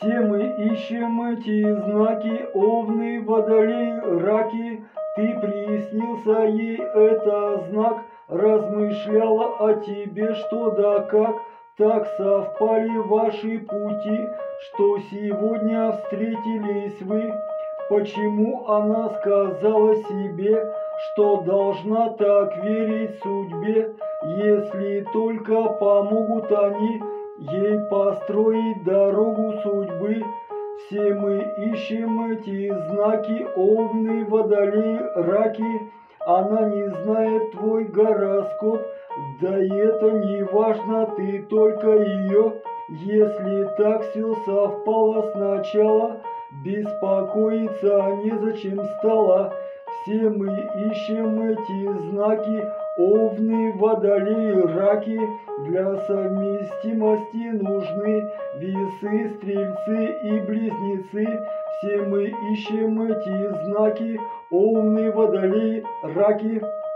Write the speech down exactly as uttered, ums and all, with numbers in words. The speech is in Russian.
Все мы ищем эти знаки, овны, водолей, раки. Ты приснился ей, это знак, размышляла о тебе, что да как. Так совпали ваши пути, что сегодня встретились вы. Почему она сказала себе, что должна так верить судьбе, если только помогут они ей построить дорогу судьбы? Все мы ищем эти знаки, овны, водолей, раки. Она не знает твой гороскоп, да и это не важно, ты только ее. Если так все совпало сначала, беспокоиться незачем стало. Все мы ищем эти знаки, овны, водолеи, раки. Для совместимости нужны весы, стрельцы и близнецы. Все мы ищем эти знаки, овны, водолеи, раки.